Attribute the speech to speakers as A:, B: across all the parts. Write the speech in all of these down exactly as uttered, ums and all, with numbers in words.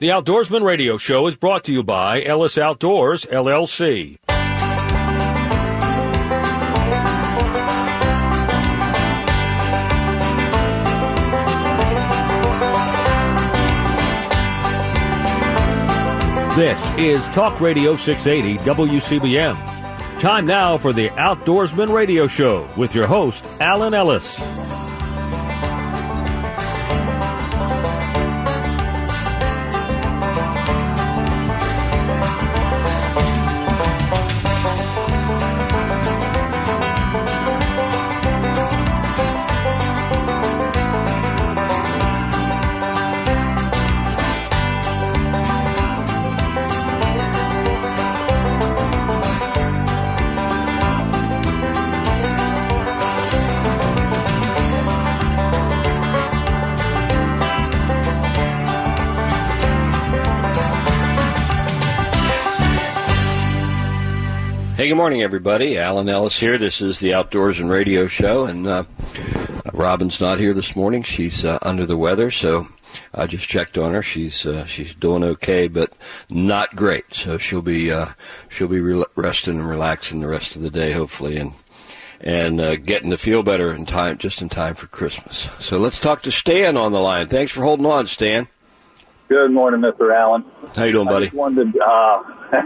A: The Outdoorsman Radio Show is brought to you by Ellis Outdoors, L L C. This is Talk Radio six eighty W C B M. Time now for the Outdoorsman Radio Show with your host, Alan Ellis.
B: Hey, good morning, everybody. Alan Ellis here. This is the Outdoors and Radio Show, and uh, Robin's not here this morning. She's uh, under the weather, so I just checked on her. She's uh, she's doing okay, but not great. So she'll be uh, she'll be re- resting and relaxing the rest of the day, hopefully, and and uh, getting to feel better in time, just in time for Christmas. So let's talk to Stan on the line. Thanks for holding on, Stan.
C: Good morning, Mister Allen.
B: How you doing, buddy?
C: I just wanted to, uh,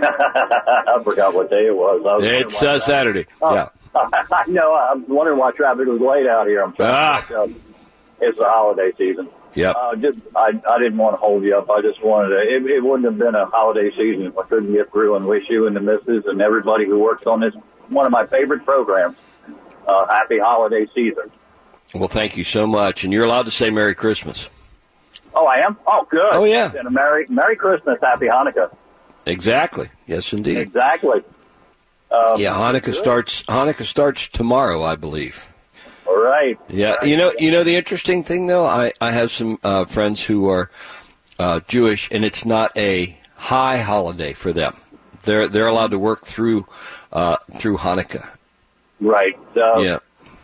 C: I forgot what day it was. I was
B: it's uh, Saturday.
C: Oh,
B: yeah.
C: I know. I'm wondering why traffic was late out here. I'm trying
B: ah.
C: to catch up. It's the holiday season.
B: Yep.
C: Uh, just, I, I didn't want to hold you up. I just wanted to, it, it wouldn't have been a holiday season if I couldn't get through and wish you and the missus and everybody who works on this, one of my favorite programs, uh, happy holiday season.
B: Well, thank you so much. And you're allowed to say Merry Christmas.
C: Oh, I am? Oh, good.
B: Oh, yeah.
C: And a Merry, Merry Christmas, Happy Hanukkah.
B: Exactly. Yes, indeed.
C: Exactly. Um,
B: yeah, Hanukkah
C: good.
B: starts. Hanukkah starts tomorrow, I believe.
C: All right.
B: Yeah,
C: right.
B: you know, you know the interesting thing though. I I have some uh, friends who are uh, Jewish, and it's not a high holiday for them. They're they're allowed to work through uh, through Hanukkah.
C: Right. Uh,
B: yeah.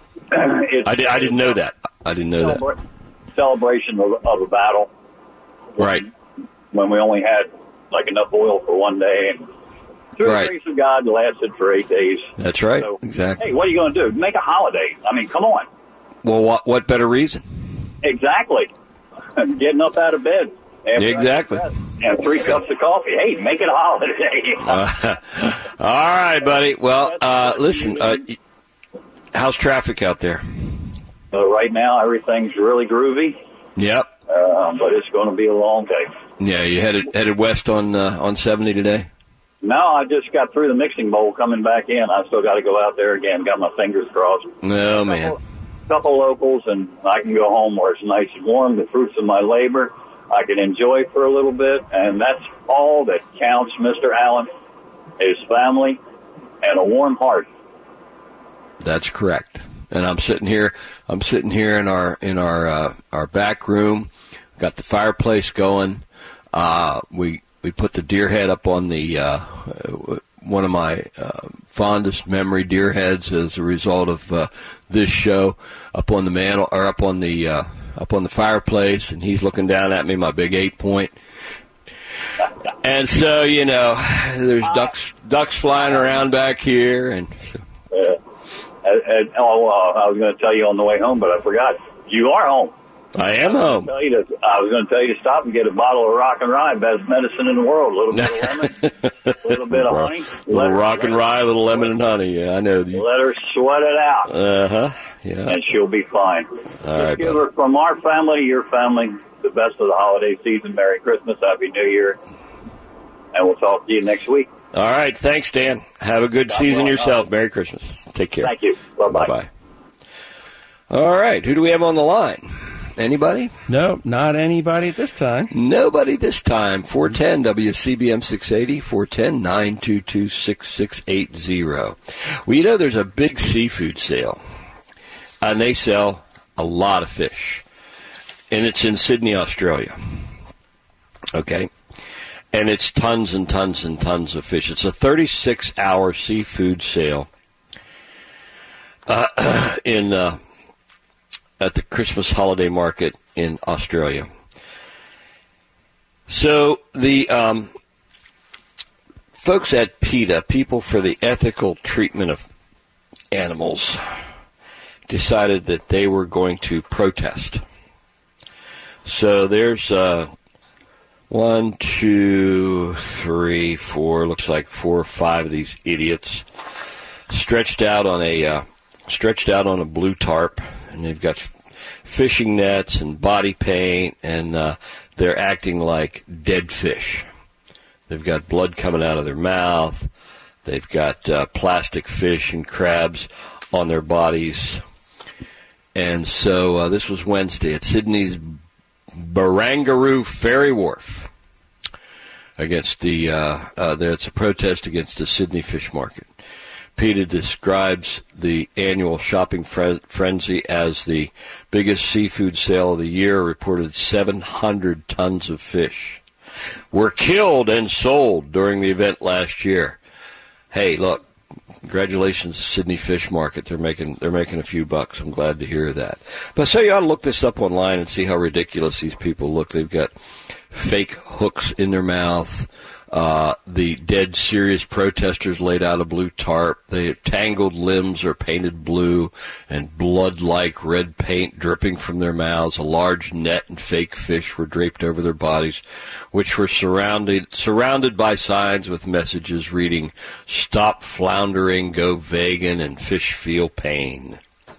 B: I did. I didn't know that. I didn't know
C: celebra-
B: that.
C: Celebration of, of a battle. When,
B: right.
C: When we only had like enough oil for one day, and through
B: right.
C: the grace of God lasted for eight days.
B: That's right.
C: So,
B: exactly.
C: Hey, what are you going to do? Make a holiday. I mean, come on.
B: Well, what what better reason?
C: Exactly. Getting up out of bed.
B: Exactly.
C: And three cups of coffee. Hey, make it a holiday.
B: uh, all right, buddy. Well, uh, listen, uh, how's traffic out there?
C: So right now, everything's really groovy.
B: Yep.
C: Uh, but it's going to be a long day.
B: Yeah, you headed headed west on uh, on seventy today?
C: No, I just got through the mixing bowl coming back in. I still got to go out there again. Got my fingers crossed.
B: No,
C: a
B: man.
C: Couple, couple locals, and I can go home where it's nice and warm. The fruits of my labor I can enjoy for a little bit, and that's all that counts, Mister Allen, is family and a warm heart.
B: That's correct. And I'm sitting here. I'm sitting here in our in our uh, our back room. Got the fireplace going. Uh, we we put the deer head up on the uh, one of my uh, fondest memory deer heads as a result of uh, this show up on the mantle or up on the uh, up on the fireplace, and he's looking down at me, my big eight point. And so you know, there's ducks ducks flying around back here, and. So,
C: yeah. And, and, oh, uh, I was going to tell you on the way home, but I forgot. You are home.
B: I am
C: I
B: home.
C: Tell you to, I was going to tell you to stop and get a bottle of Rock and Rye, best medicine in the world. A little bit of lemon, a little bit of honey.
B: A little
C: her,
B: Rock and Rye, a little lemon and honey. Yeah, I know.
C: Let her sweat it out.
B: Uh-huh. Yeah.
C: And she'll be fine.
B: All
C: Just
B: right,
C: give
B: buddy.
C: her, from our family to your family, the best of the holiday season. Merry Christmas, Happy New Year. And we'll talk to you next week.
B: All right. Thanks, Dan. Have a good
C: God
B: season
C: bless.
B: yourself. Merry Christmas. Take care.
C: Thank you. Bye-bye.
B: Bye-bye. All right. Who do we have on the line? Anybody?
D: No, not anybody at this time.
B: Nobody this time. four ten W C B M six eighty, four ten, nine two two, six six eight zero. Well, you know, there's a big seafood sale, and they sell a lot of fish, and it's in Sydney, Australia. Okay? And it's tons and tons and tons of fish. It's a thirty-six hour seafood sale uh, in uh, at the Christmas holiday market in Australia. So the um, folks at PETA, People for the Ethical Treatment of Animals, decided that they were going to protest. So there's uh, one, two, three, four, looks like four or five of these idiots stretched out on a uh, stretched out on a blue tarp, and they've got fishing nets and body paint, and uh, they're acting like dead fish. They've got blood coming out of their mouth. They've got uh, plastic fish and crabs on their bodies. And so uh, this was Wednesday at Sydney's Barangaroo Ferry Wharf against the, uh, uh, there it's a protest against the Sydney Fish Market. PETA describes the annual shopping fre- frenzy as the biggest seafood sale of the year, reported seven hundred tons of fish were killed and sold during the event last year. Hey, look, congratulations to Sydney Fish Market. They're making they're making a few bucks. I'm glad to hear that. But so you ought to look this up online and see how ridiculous these people look. They've got fake hooks in their mouth. Uh, the dead serious protesters laid out a blue tarp. Their tangled limbs are painted blue and blood-like red paint dripping from their mouths. A large net and fake fish were draped over their bodies, which were surrounded, surrounded by signs with messages reading, "Stop floundering, go vegan, and fish feel pain."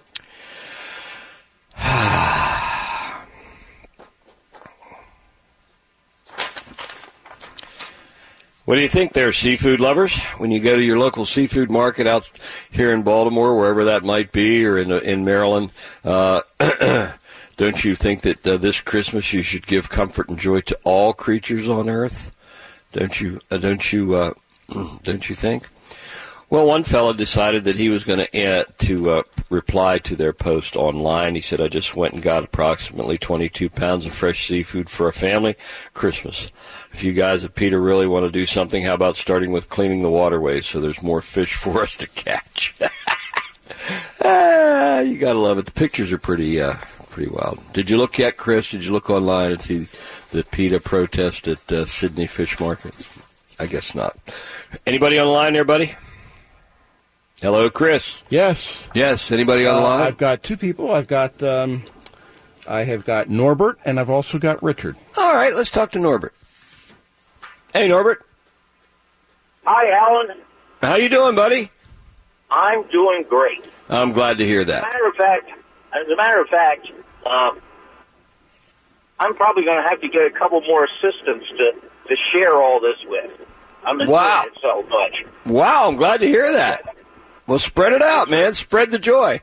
B: What do you think there, seafood lovers? When you go to your local seafood market out here in Baltimore, wherever that might be, or in in Maryland, uh, don't you think that uh, this Christmas you should give comfort and joy to all creatures on earth? Don't you? Uh, don't you? Uh, don't you think? Well, one fellow decided that he was going to uh, to uh, reply to their post online. He said, "I just went and got approximately twenty-two pounds of fresh seafood for a family Christmas. If you guys at PETA really want to do something, how about starting with cleaning the waterways so there's more fish for us to catch?" ah, you gotta love it. The pictures are pretty, uh, pretty wild. Did you look yet, Chris? Did you look online and see the PETA protest at uh, Sydney Fish Market? I guess not. Anybody on the line there, buddy? Hello, Chris.
D: Yes.
B: Yes. Anybody on the line?
D: Uh, I've got two people. I've got, um, I have got Norbert, and I've also got Richard.
B: All right, let's talk to Norbert. Hey, Norbert.
E: Hi, Alan.
B: How you doing, buddy?
E: I'm doing great.
B: I'm glad to hear that.
E: As a matter of fact, as a matter of fact, uh, I'm probably going to have to get a couple more assistants to, to share all this with. I'm enjoying
B: wow.
E: it so much.
B: Wow, I'm glad to hear that. Well, spread it out, man. Spread the joy.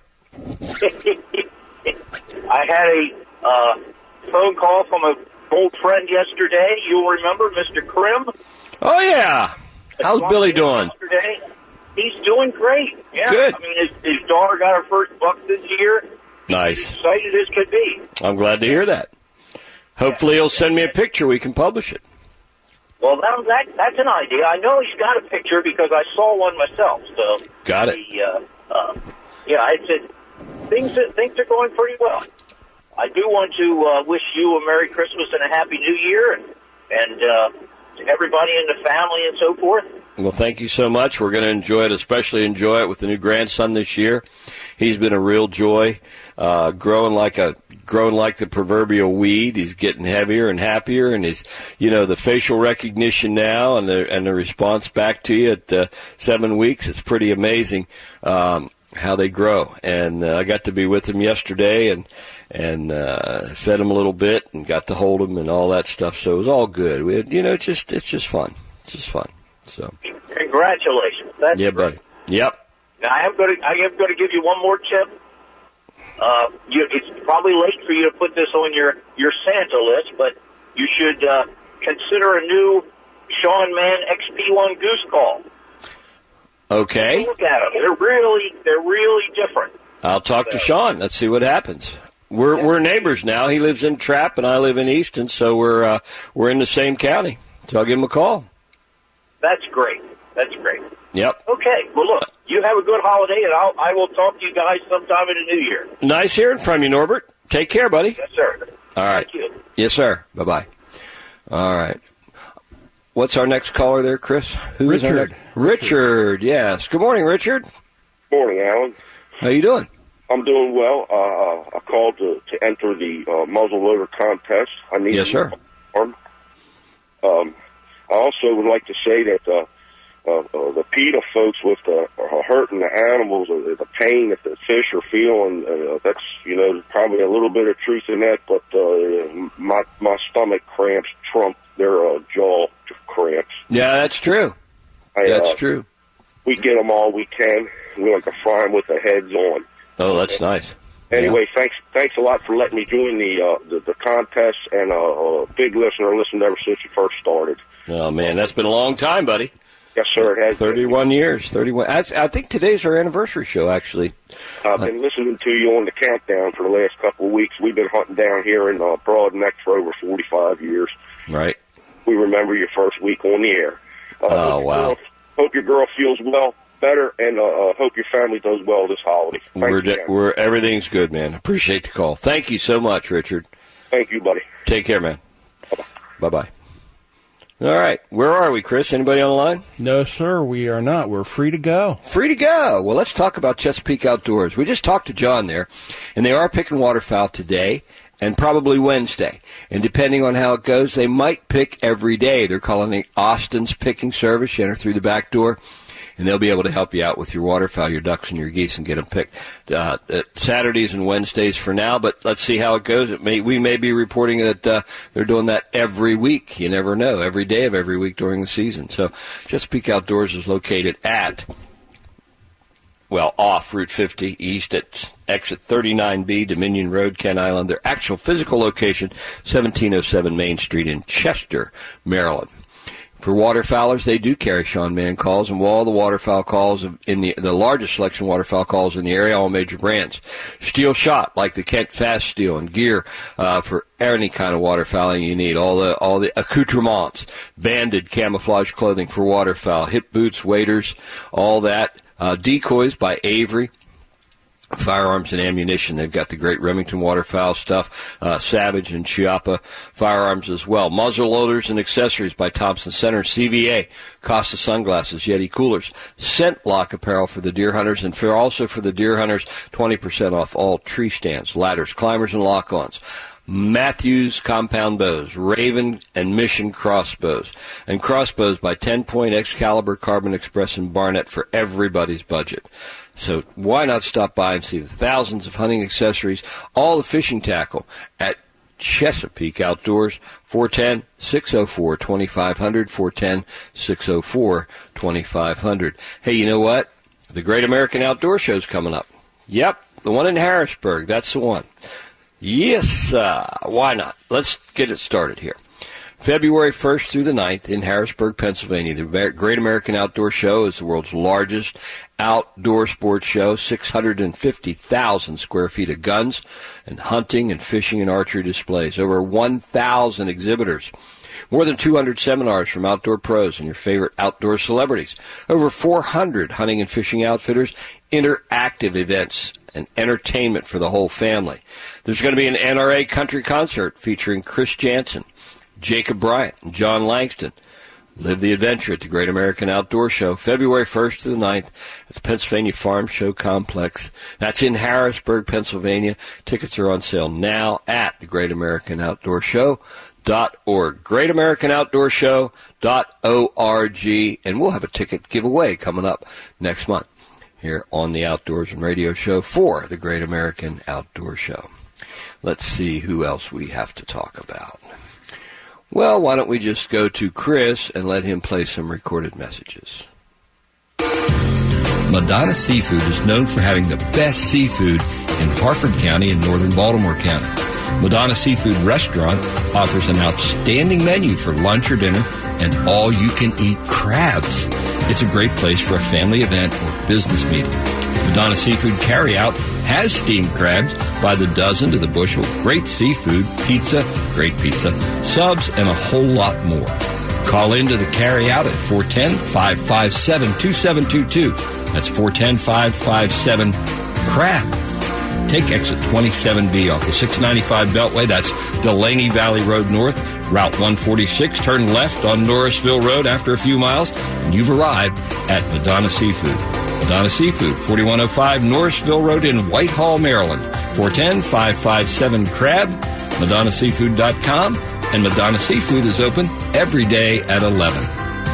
E: I had a uh, phone call from a old friend yesterday. You'll remember Mister Krim.
B: Oh, yeah. How's Billy doing?
E: Yesterday. He's doing great. Yeah.
B: Good.
E: I mean, his, his daughter got her first buck this year.
B: Nice.
E: He's excited as could be.
B: I'm glad to hear that. Hopefully he'll send me a picture. We can publish it.
E: Well, that, that that's an idea. I know he's got a picture because I saw one myself. So
B: got it.
E: He, uh, uh, yeah, I said things things are going pretty well. I do want to uh, wish you a Merry Christmas and a Happy New Year, and, and uh, to everybody in the family and so forth.
B: Well, thank you so much. We're going to enjoy it, especially enjoy it with the new grandson this year. He's been a real joy, uh, growing like a, growing like the proverbial weed. He's getting heavier and happier, and he's, you know, the facial recognition now and the, and the response back to you at, uh, seven weeks. It's pretty amazing, um, how they grow. And, uh, I got to be with him yesterday and, and, uh, fed him a little bit and got to hold him and all that stuff. So it was all good. We had, you know, it's just, it's just fun. It's just fun. So.
E: Congratulations. That's
B: yeah,
E: great.
B: buddy. Yep.
E: Now, I am going to I am going to give you one more tip. Uh, you, it's probably late for you to put this on your, your Santa list, but you should uh, consider a new Sean Mann X P one Goose Call.
B: Okay.
E: Look at them. They're really they're really different.
B: I'll talk to Sean. Let's see what happens. We're yeah. we're neighbors now. He lives in Trapp and I live in Easton, so we're uh, we're in the same county. So I'll give him a call.
E: That's great. That's great.
B: Yep.
E: Okay. Well, look, you have a good holiday, and I'll, I will talk to you guys sometime in the new year.
B: Nice hearing from you, Norbert. Take care, buddy.
E: Yes, sir.
B: All right.
E: Thank you.
B: Yes, sir. Bye-bye. All right. What's our next caller there, Chris? Who is our
D: Richard.
B: next? Richard, yes. Good morning, Richard.
F: Morning, Alan.
B: How you doing?
F: I'm doing well. Uh, I called to, to enter the uh, muzzle loader contest. I need
B: Yes, sir.
F: Um, um, I also would like to say that uh, uh, uh, the PETA folks with the uh, hurting the animals, uh, the pain that the fish are feeling, uh, that's, you know, there's probably a little bit of truth in that, but uh, my my stomach cramps trump their uh, jaw cramps.
B: Yeah, that's true.
F: I,
B: That's
F: uh,
B: true.
F: We get them all we can. We like to fry them with the heads on.
B: Oh, that's nice.
F: Anyway, thanks thanks a lot for letting me join the uh, the, the contest, and uh, a big listener, listened ever since you first started.
B: Oh, man, that's been a long time, buddy.
F: Yes, sir, it has.
B: thirty-one years, thirty-one. That's, I think today's our anniversary show, actually.
F: I've been listening to you on the countdown for the last couple of weeks. We've been hunting down here in uh, Broad Neck for over forty-five years.
B: Right.
F: We remember your first week on the air. Uh,
B: Oh,
F: hope your
B: wow.
F: girl- Hope your girl feels well, better, and uh, uh, hope your family does well this holiday. Thank
B: We're,
F: you,
B: de-
F: man.
B: we're, everything's good, man. Appreciate the call. Thank you so much, Richard.
F: Thank you, buddy.
B: Take care, man. Bye-bye. All right. Where are we, Chris? Anybody on the line?
D: No, sir, we are not. We're free to go.
B: Free to go. Well, let's talk about Chesapeake Outdoors. We just talked to John there, and they are picking waterfowl today and probably Wednesday. And depending on how it goes, they might pick every day. They're calling it Austin's Picking Service. You enter through the back door, and they'll be able to help you out with your waterfowl, your ducks, and your geese, and get them picked uh, Saturdays and Wednesdays for now. But let's see how it goes. It may, we may be reporting that uh, they're doing that every week. You never know. Every day of every week during the season. So Chesapeake Outdoors is located at, well, off Route fifty, east at exit thirty-nine B, Dominion Road, Kent Island. Their actual physical location, seventeen oh seven Main Street in Chester, Maryland. For waterfowlers, they do carry Sean Mann calls, and all the waterfowl calls in the the largest selection of waterfowl calls in the area, all major brands. Steel shot, like the Kent Fast Steel, and gear uh, for any kind of waterfowling you need. All the all the accoutrements, banded camouflage clothing for waterfowl, hip boots, waders, all that. Uh, decoys by Avery. Firearms and ammunition. They've got the great Remington waterfowl stuff, uh, Savage and Chiappa firearms as well. Muzzle loaders and accessories by Thompson Center, C V A, Costa sunglasses, Yeti coolers, Scent Lock apparel for the deer hunters, and for also for the deer hunters, twenty percent off all tree stands, ladders, climbers, and lock-ons. Matthews compound bows, Raven and Mission crossbows, and crossbows by ten point, Excalibur, Carbon Express, and Barnett for everybody's budget. So why not stop by and see the thousands of hunting accessories, all the fishing tackle at Chesapeake Outdoors, four one zero, six oh four, two five zero zero, four one zero, six oh four, two five zero zero. Hey, you know what? The Great American Outdoor Show's coming up. Yep, the one in Harrisburg. That's the one. Yes, uh, why not? Let's get it started here. February first through the ninth in Harrisburg, Pennsylvania. The Great American Outdoor Show is the world's largest outdoor sports show, six hundred fifty thousand square feet of guns and hunting and fishing and archery displays, over one thousand exhibitors, more than two hundred seminars from outdoor pros and your favorite outdoor celebrities, over four hundred hunting and fishing outfitters, interactive events, and entertainment for the whole family. There's going to be an N R A country concert featuring Chris Jansen, Jacob Bryant, and John Langston. Live the adventure at the Great American Outdoor Show, February first to the ninth at the Pennsylvania Farm Show Complex. That's in Harrisburg, Pennsylvania. Tickets are on sale now at the Great American Outdoor Show dot org. Great American Outdoor Show dot org. And we'll have a ticket giveaway coming up next month here on the Outdoors and Radio Show for the Great American Outdoor Show. Let's see who else we have to talk about. Well, why don't we just go to Chris and let him play some recorded messages.
G: Madonna Seafood is known for having the best seafood in Harford County and northern Baltimore County. Madonna Seafood Restaurant offers an outstanding menu for lunch or dinner and all-you-can-eat crabs. It's a great place for a family event or business meeting. Madonna Seafood Carryout has steamed crabs by the dozen to the bushel, great seafood, pizza, great pizza, subs, and a whole lot more. Call into the carryout at four one zero, five five seven, two seven two two. That's four one zero, five five seven, crab. Take exit twenty-seven B off the six ninety-five Beltway. That's Delaney Valley Road North, Route one forty-six. Turn left on Norrisville Road after a few miles, and you've arrived at Madonna Seafood. Madonna Seafood, forty-one oh five Norrisville Road in Whitehall, Maryland. four one zero, five five seven, crab, Madonna Seafood dot com, and Madonna Seafood is open every day at eleven.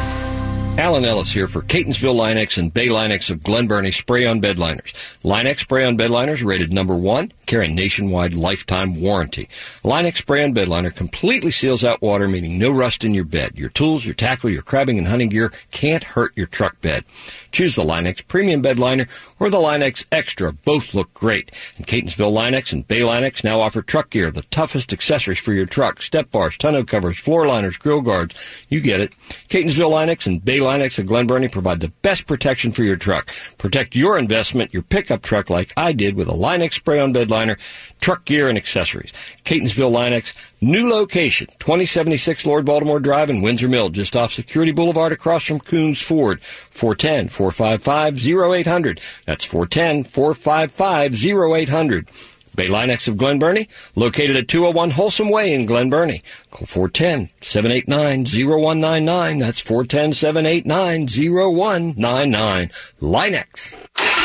G: Alan Ellis here for Catonsville Line-X and Bay Line-X of Glen Burnie Spray-On Bed Liners. Line-X Spray-On Bed Liners rated number one, carry nationwide lifetime warranty. Line-X Spray-On Bed Liner completely seals out water, meaning no rust in your bed. Your tools, your tackle, your crabbing and hunting gear can't hurt your truck bed. Choose the Line-X Premium Bed Liner or the Line-X Extra. Both look great. And Catonsville Line-X and Bay Line-X now offer truck gear, the toughest accessories for your truck: step bars, tonneau covers, floor liners, grill guards. You get it. Catonsville Line-X and Bay Line-X of Glen Burnie provide the best protection for your truck. Protect your investment, your pickup truck, like I did with a Line-X Spray-On Bed Liner, truck gear, and accessories. Catonsville Line-X, new location, twenty seventy-six Lord Baltimore Drive in Windsor Mill, just off Security Boulevard across from Coons Ford. four one zero, four five five, zero eight zero zero. That's four one zero, four five five, zero eight zero zero. Bay Line-X of Glen Burnie, located at two oh one Wholesome Way in Glen Burnie. Call four one zero, seven eight nine, zero one nine nine. That's four one zero, seven eight nine, zero one nine nine. Line-X.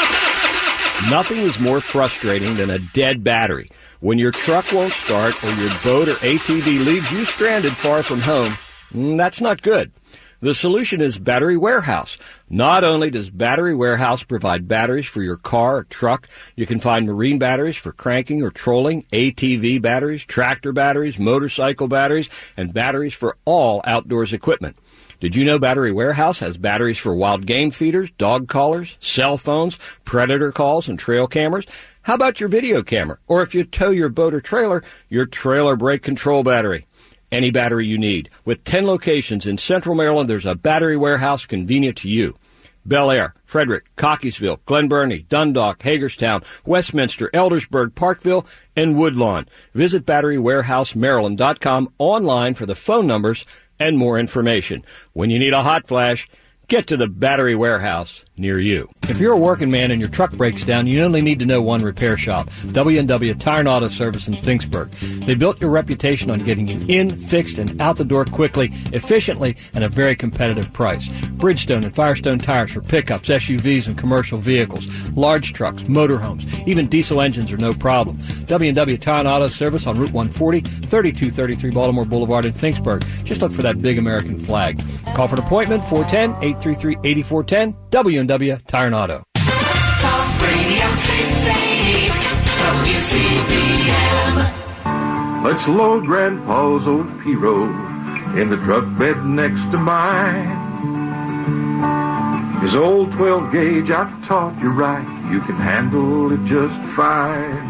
G: Nothing is more frustrating than a dead battery. When your truck won't start or your boat or A T V leaves you stranded far from home, that's not good. The solution is Battery Warehouse. Not only does Battery Warehouse provide batteries for your car or truck, you can find marine batteries for cranking or trolling, A T V batteries, tractor batteries, motorcycle batteries, and batteries for all outdoors equipment. Did you know Battery Warehouse has batteries for wild game feeders, dog collars, cell phones, predator calls, and trail cameras? How about your video camera? Or if you tow your boat or trailer, your trailer brake control battery. Any battery you need. With ten locations in Central Maryland, there's a Battery Warehouse convenient to you. Bel Air, Frederick, Cockeysville, Glen Burnie, Dundalk, Hagerstown, Westminster, Eldersburg, Parkville, and Woodlawn. Visit battery warehouse maryland dot com online for the phone numbers and more information. When you need a hot flash, get to the Battery Warehouse near you. If you're a working man and your truck breaks down, you only need to know one repair shop, W and W Tire and Auto Service in Finksburg. They built your reputation on getting you in, fixed, and out the door quickly, efficiently, and a very competitive price. Bridgestone and Firestone tires for pickups, S U Vs, and commercial vehicles, large trucks, motorhomes, even diesel engines are no problem. W and W Tire and Auto Service on Route one forty, thirty-two thirty-three Baltimore Boulevard in Finksburg. Just look for that big American flag. Call for an appointment, four one zero, eight three three, eight four one zero, W and W Tire and Auto.
H: Talk Radio six eighty, W C B M.
I: Let's load Grandpa's old P-Road in the truck bed next to mine. His old twelve gauge, I've taught you right, you can handle it just fine.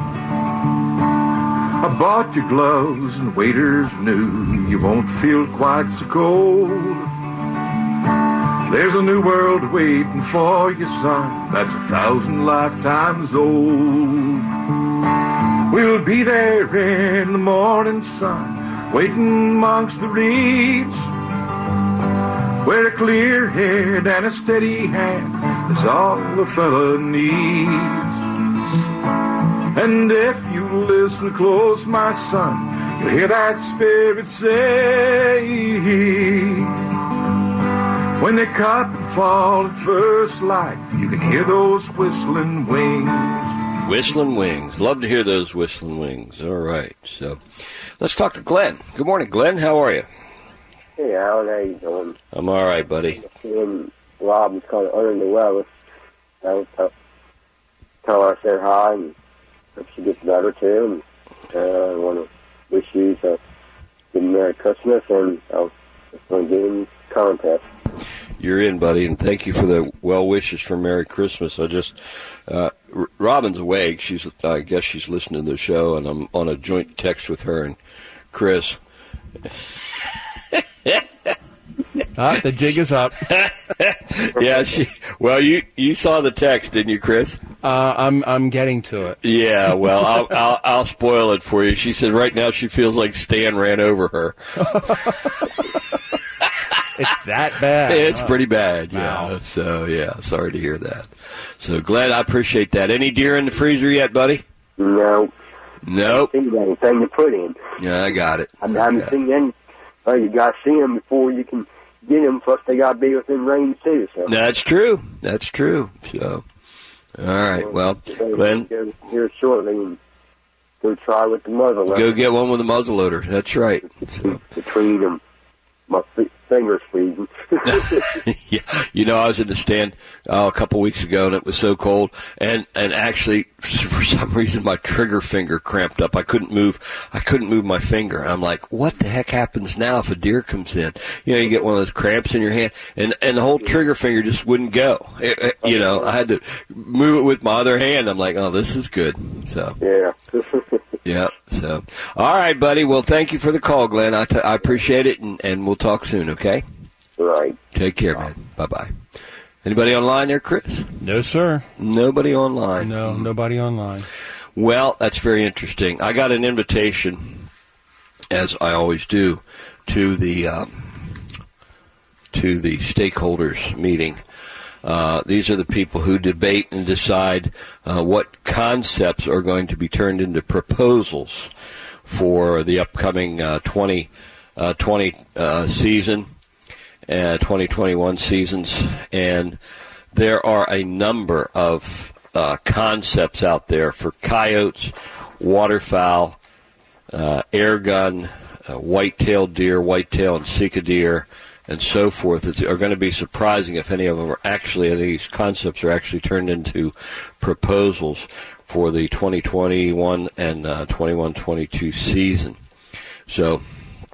I: I bought you gloves and waders new, you won't feel quite so cold. There's a new world waiting for you, son, that's a thousand lifetimes old. We'll be there in the morning sun, waiting amongst the reeds, where a clear head and a steady hand is all a fella needs. And if you listen close, my son, you'll hear that spirit say, when they cut and fall at first light, you can hear those whistling wings.
B: Whistling wings. Love to hear those whistling wings. All right. So let's talk to Glenn. Good morning, Glenn. How are you?
J: Hey, Alan. How you doing?
B: I'm all right, buddy.
J: And Rob is kind of under the weather. I was tell, tell her I said hi and hope she gets better, too. And uh, I want to wish you a good Merry Christmas, and I was going to get in contest.
B: You're in, buddy, and thank you for the well wishes for Merry Christmas. I just, uh, R- Robin's awake. She's, I guess she's listening to the show, and I'm on a joint text with her and Chris.
D: Ah, the jig is up.
B: Yeah, she. Well, you you saw the text, didn't you, Chris?
D: Uh, I'm I'm getting to it.
B: Yeah, well, I'll I'll, I'll spoil it for you. She said right now she feels like Stan ran over her.
D: It's that bad.
B: It's pretty bad, yeah.
D: Wow.
B: So, yeah, sorry to hear that. So, Glenn, I appreciate that. Any deer in the freezer yet, buddy?
J: No.
B: Nope.
J: I haven't seen anything to put in.
B: Yeah, I got it.
J: I haven't
B: yeah.
J: seen any. Well, you got to see them before you can get them. Plus, they got to be within range too. So.
B: That's true. That's true. So, all right. Well, Glenn,
J: go here shortly and go try with the muzzle loader.
B: Go get one with the muzzle loader. That's right. So.
J: Between them, my fingers freezing.
B: Yeah, you know, I was in the stand uh, a couple weeks ago, and it was so cold, and and actually, for some reason, my trigger finger cramped up. I couldn't move. I couldn't move my finger. And I'm like, what the heck happens now if a deer comes in? You know, you get one of those cramps in your hand, and and the whole trigger finger just wouldn't go. It, it, you know, I had to move it with my other hand. I'm like, oh, this is good. So
J: yeah.
B: Yeah. So, all right, buddy. Well, thank you for the call, Glenn. I, t- I appreciate it, and, and we'll talk soon. Okay.
J: Right.
B: Take care, man. Bye bye. Anybody online there, Chris?
D: No, sir.
B: Nobody online.
D: No, nobody online.
B: Well, that's very interesting. I got an invitation, as I always do, to the um, to the stakeholders meeting. Uh, these are the people who debate and decide uh, what concepts are going to be turned into proposals for the upcoming uh, twenty twenty uh, season, uh, twenty twenty-one seasons, and there are a number of uh, concepts out there for coyotes, waterfowl, uh, air gun, uh, white-tailed deer, white-tail and sika deer, and so forth. It's, are going to be surprising if any of them are actually, any of these concepts are actually turned into proposals for the twenty twenty-one and uh, twenty-one twenty-two season. So,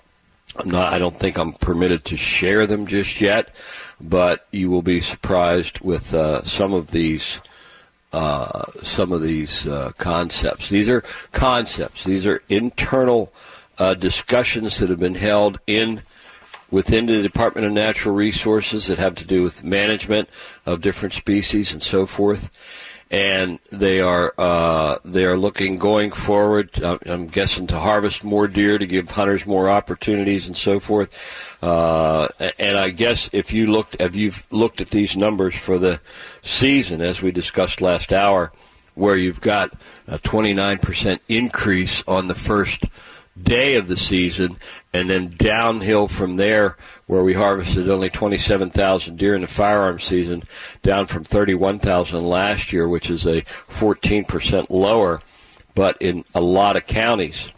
B: I'm not, I don't think I'm permitted to share them just yet, but you will be surprised with uh, some of these uh, some of these uh, concepts. These are concepts. These are internal uh, discussions that have been held in within the Department of Natural Resources that have to do with management of different species and so forth. And they are uh, they are looking going forward, uh, I'm guessing, to harvest more deer, to give hunters more opportunities and so forth. Uh, and I guess if you looked, if you've looked at these numbers for the season, as we discussed last hour, where you've got a twenty-nine percent increase on the first day of the season, and then downhill from there, where we harvested only twenty-seven thousand deer in the firearm season, down from thirty-one thousand last year, which is a fourteen percent lower, but in a lot of counties.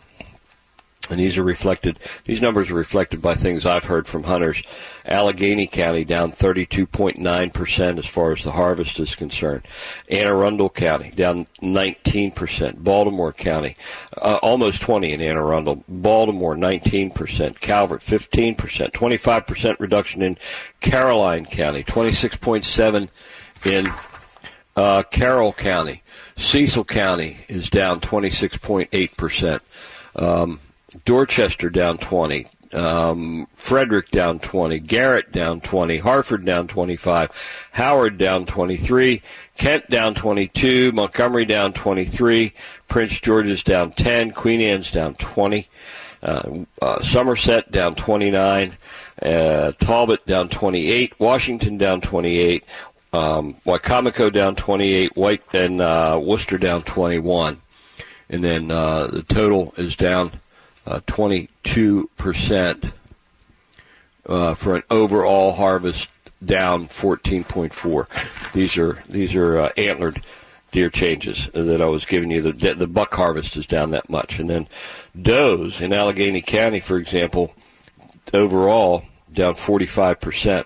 B: And these are reflected, these numbers are reflected by things I've heard from hunters. Allegheny County down thirty-two point nine percent as far as the harvest is concerned. Anne Arundel County down nineteen percent. Baltimore County, uh, almost twenty in Anne Arundel. Baltimore nineteen percent. Calvert fifteen percent. twenty-five percent reduction in Caroline County. twenty-six point seven in uh, Carroll County. Cecil County is down twenty-six point eight percent. Um, Dorchester down twenty, um, Frederick down twenty, Garrett down twenty, Hartford down twenty-five, Howard down twenty-three, Kent down twenty-two, Montgomery down twenty-three, Prince George's down ten, Queen Anne's down twenty, uh, uh, Somerset down twenty-nine, uh, Talbot down twenty-eight, Washington down twenty-eight, um, Wicomico down twenty-eight, White and uh, Worcester down twenty-one, and then uh, the total is down Uh, twenty-two percent uh, for an overall harvest, down fourteen point four. These are these are uh, antlered deer changes that I was giving you. The the buck harvest is down that much, and then does in Allegheny County, for example, overall down forty-five percent.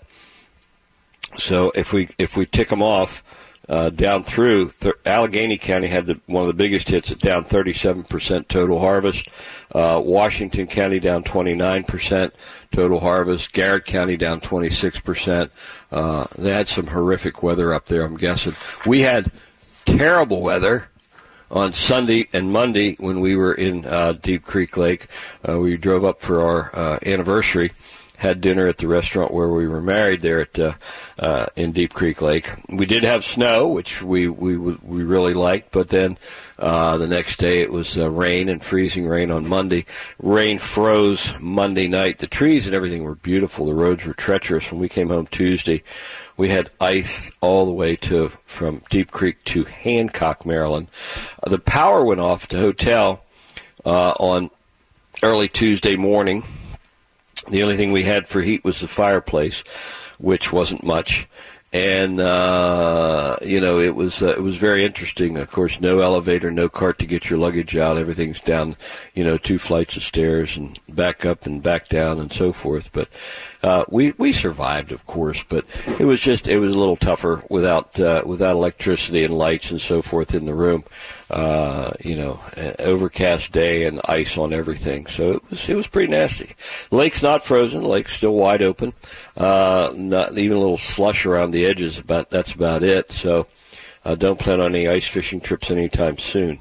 B: So if we if we tick them off. Uh, down through, th- Allegheny County had the, one of the biggest hits at down thirty-seven percent total harvest. Uh, Washington County down twenty-nine percent total harvest. Garrett County down twenty-six percent. Uh, they had some horrific weather up there, I'm guessing. We had terrible weather on Sunday and Monday when we were in uh, Deep Creek Lake. Uh, we drove up for our uh, anniversary. had dinner at the restaurant where we were married there at uh, uh, in Deep Creek Lake. We did have snow, which we we we really liked, but then uh, the next day it was uh, rain and freezing rain on Monday. Rain froze Monday night. The trees and everything were beautiful. The roads were treacherous. When we came home Tuesday, we had ice all the way to from Deep Creek to Hancock, Maryland. Uh, the power went off at the hotel uh, on early Tuesday morning. The only thing we had for heat was the fireplace, which wasn't much. And, uh, you know, it was, uh, it was very interesting. Of course, no elevator, no cart to get your luggage out. Everything's down, you know, two flights of stairs and back up and back down and so forth. But, uh, we, we survived, of course, but it was just, it was a little tougher without, uh, without electricity and lights and so forth in the room. Uh, you know, an overcast day and ice on everything. So it was, it was pretty nasty. The lake's not frozen. The lake's still wide open. Uh, not even a little slush around the edges. About, that's about it. So, uh, don't plan on any ice fishing trips anytime soon.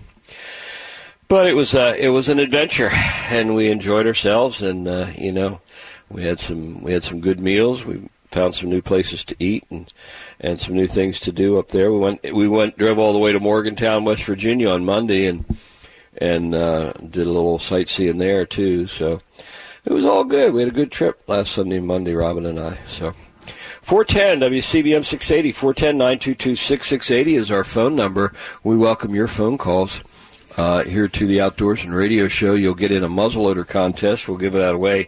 B: But it was, uh, it was an adventure and we enjoyed ourselves and, uh, you know, we had some, we had some good meals. We found some new places to eat and, and some new things to do up there. We went, we went, drove all the way to Morgantown, West Virginia on Monday and, and, uh, did a little sightseeing there too. So it was all good. We had a good trip last Sunday and Monday, Robin and I. So four ten W C B M six eighty, four one zero, nine two two, six six eight zero is our phone number. We welcome your phone calls, uh, here to the Outdoors and Radio Show. You'll get in a muzzleloader contest. We'll give that away.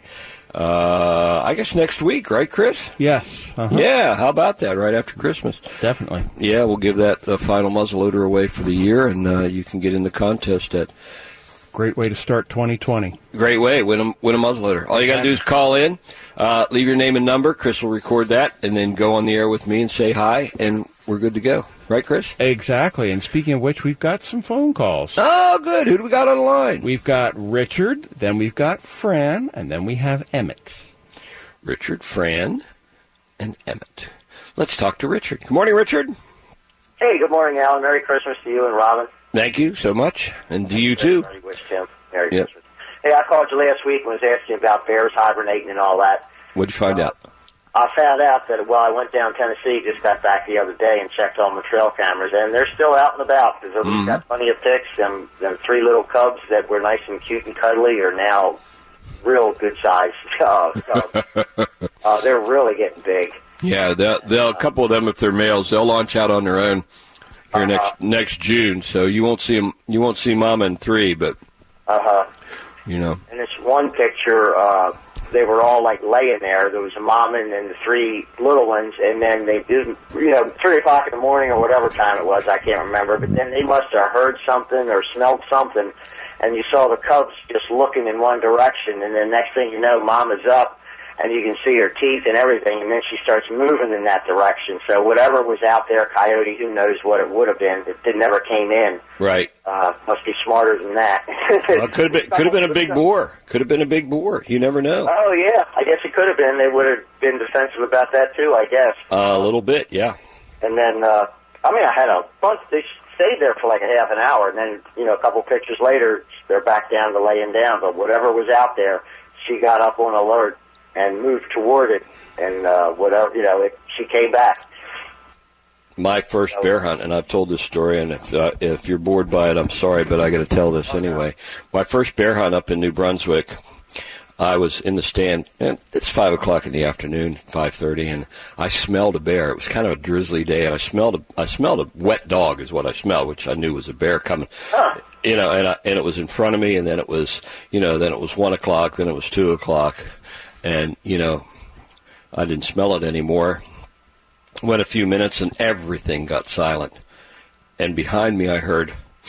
B: Uh, I guess next week, right, Chris?
D: Yes. Uh-huh.
B: Yeah, how about that, right after Christmas?
D: Definitely.
B: Yeah, we'll give that uh, final muzzleloader away for the year, and uh, you can get in the contest at...
D: Great way to start twenty twenty.
B: Great way, win a, win a muzzleloader. All you got to do is call in, uh, leave your name and number, Chris will record that, and then go on the air with me and say hi, and we're good to go. Right, Chris?
D: Exactly. And speaking of which, we've got some phone calls.
B: Oh, good. Who do we got on the line?
D: We've got Richard, then we've got Fran, and then we have Emmett.
B: Richard, Fran, and Emmett. Let's talk to Richard. Good morning, Richard.
K: Hey, good morning, Alan. Merry Christmas to you and Robin.
B: Thank you so much. And to you, too.
K: Merry wish, Tim. Merry
B: yep.
K: Christmas. Hey, I called you last week and was asking about bears hibernating and all that.
B: What'd you find uh, out?
K: I found out that, well, I went down Tennessee, just got back the other day and checked all my trail cameras, and they're still out and about. There's mm-hmm. got plenty of pics. Them, them three little cubs that were nice and cute and cuddly are now real good size. Uh, so, uh, they're really getting big.
B: Yeah, they'll, they'll, a couple of them, if they're males, they'll launch out on their own here uh-huh. next next June. So you won't see them. You won't see Mama and three, but
K: uh huh.
B: You know.
K: And this one picture. uh They were all like laying there. There was a mama and then the three little ones, and then they didn't, you know, three o'clock in the morning or whatever time it was, I can't remember. But then they must have heard something or smelled something, and you saw the cubs just looking in one direction, and then next thing you know, mama's up, and you can see her teeth and everything, and then she starts moving in that direction. So whatever was out there, coyote, who knows what it would have been? It, it never came in.
B: Right.
K: Uh, must be smarter than that.
B: Well, it could have been, could have been a big boar. Could have been a big boar. You never know.
K: Oh, yeah. I guess it could have been. They would have been defensive about that, too, I guess.
B: Uh, a little bit, yeah.
K: And then, uh, I mean, I had a bunch. They stayed there for like a half an hour, and then, you know, a couple pictures later, they're back down to laying down. But whatever was out there, she got up on alert and moved toward it, and uh, whatever, you know, it, she came back.
B: My first bear hunt, and I've told this story, and if uh, if you're bored by it, I'm sorry, but I got to tell this anyway. My first bear hunt up in New Brunswick, I was in the stand, and it's five o'clock in the afternoon, five thirty, and I smelled a bear. It was kind of a drizzly day, and I smelled a I smelled a wet dog, is what I smelled, which I knew was a bear coming.
K: Huh.
B: You know, and I, and it was in front of me, and then it was, you know, then it was one o'clock, then it was two o'clock. And, you know, I didn't smell it anymore. Went a few minutes and everything got silent. And behind me I heard,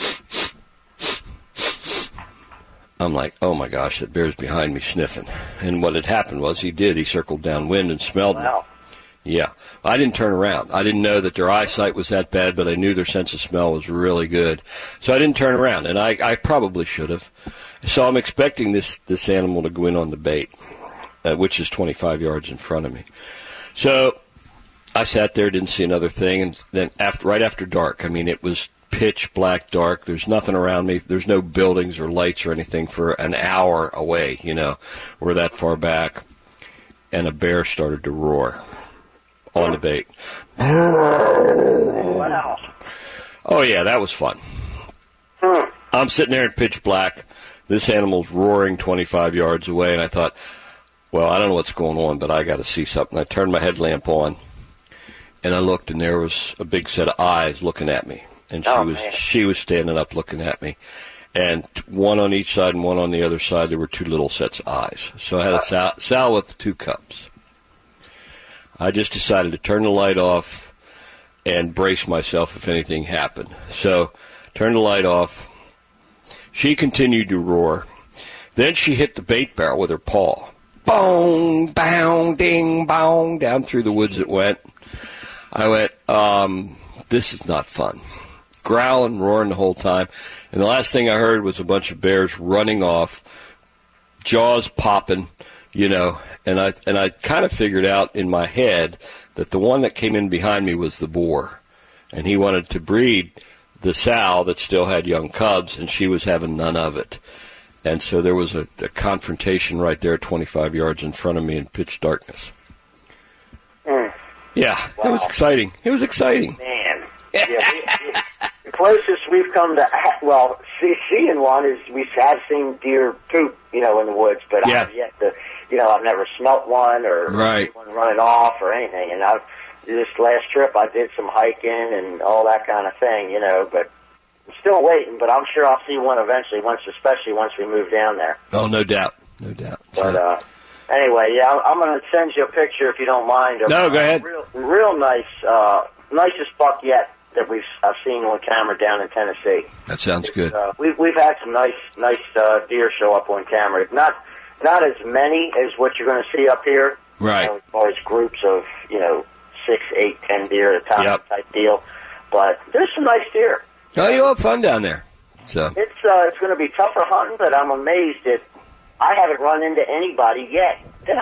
B: I'm like, oh my gosh, that bear's behind me sniffing. And what had happened was he did, he circled downwind and smelled
K: wow.
B: me. Yeah. I didn't turn around. I didn't know that their eyesight was that bad, but I knew their sense of smell was really good. So I didn't turn around, and I, I probably should have. So I'm expecting this, this animal to go in on the bait. Uh, which is twenty-five yards in front of me. So I sat there, didn't see another thing, and then after, right after dark, I mean, it was pitch black dark. There's nothing around me. There's no buildings or lights or anything for an hour away, you know. We're that far back. and a bear started to roar on the bait.
K: Wow.
B: Oh, yeah, that was fun.
K: Hmm.
B: I'm sitting there in pitch black. This animal's roaring twenty-five yards away, and I thought, well, I don't know what's going on, but I got to see something. I turned my headlamp on, and I looked, and there was a big set of eyes looking at me, and she
K: Oh,
B: was
K: man.
B: she was standing up looking at me, and one on each side and one on the other side. There were two little sets of eyes. So I had a sow, sow with two cubs. I just decided to turn the light off and brace myself if anything happened. So turned the light off. She continued to roar. Then she hit the bait barrel with her paw. Bong, bang, ding, bong, down through the woods it went. I went, um, this is not fun. Growling, roaring the whole time. And the last thing I heard was a bunch of bears running off, jaws popping, you know, and I, and I kind of figured out in my head that the one that came in behind me was the boar. And he wanted to breed the sow that still had young cubs, and she was having none of it. And so there was a, a confrontation right there twenty-five yards in front of me in pitch darkness.
K: Mm.
B: Yeah,
K: Wow.
B: it was exciting. It was exciting.
K: Man. Yeah, we, we, the closest we've come to, well, see, seeing one is we have seen deer poop, you know, in the woods, but
B: Yeah.
K: I've yet to, you know, I've never smelt one or
B: Right.
K: one running off or anything. And I've, this last trip I did some hiking and all that kind of thing, you know, but I'm still waiting, but I'm sure I'll see one eventually, once, especially once we move down there.
B: Oh, no doubt. No doubt.
K: But,
B: So-
K: uh, anyway, yeah, I'm, I'm going to send you a picture if you don't mind. Of
B: No, go ahead.
K: Real, real nice, uh, nicest buck yet that we've I've seen on camera down in Tennessee.
B: That sounds good.
K: Uh, we've we've had some nice nice uh, deer show up on camera. Not not as many as what you're going to see up here.
B: Right.
K: You know, as far as groups of you know six, eight, ten deer at a time
B: Yep.
K: type deal. But there's some nice deer.
B: Oh, you'll have fun down there. So
K: It's uh, it's going to be tougher hunting, but I'm amazed that I haven't run into anybody yet that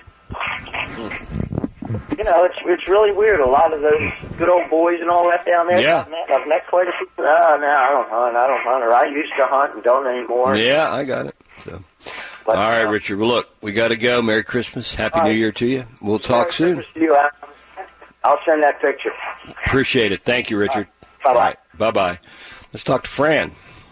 K: hunts. You know, it's it's really weird. A lot of those good old boys and all that down there.
B: Yeah.
K: I've met, I've met quite a few. Oh, no, I don't hunt. I don't hunt. Or I used to hunt and don't anymore.
B: yeah, I got it. So
K: But,
B: all right,
K: uh,
B: Richard. Well, look, we got to go. Merry Christmas. Happy
K: All
B: New
K: right.
B: Year to you. We'll talk soon.
K: Merry Christmas to you, Al. I'll send that picture.
B: Appreciate it. Thank you, Richard.
K: Bye bye.
B: All right. Bye-bye. Let's talk to Fran.